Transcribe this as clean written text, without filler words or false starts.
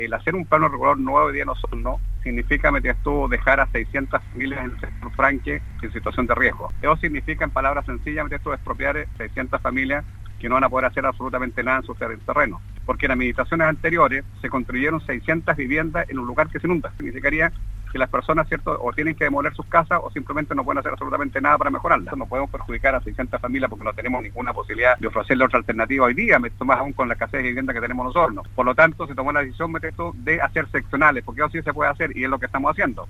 El hacer un plano regulador nuevo hoy día no significa, dejar a 600 familias en el sector franque en situación de riesgo. Eso significa, en palabras sencillas, expropiar 600 familias que no van a poder hacer absolutamente nada en su terreno. Porque en administraciones anteriores se construyeron 600 viviendas en un lugar que se inunda. Significaría que las personas, o tienen que demoler sus casas o simplemente no pueden hacer absolutamente nada para mejorarlas. No podemos perjudicar a 600 familias porque no tenemos ninguna posibilidad de ofrecerle otra alternativa hoy día, más aún con la escasez de vivienda que tenemos nosotros. Por lo tanto, se tomó la decisión de hacer seccionales, porque eso sí se puede hacer y es lo que estamos haciendo.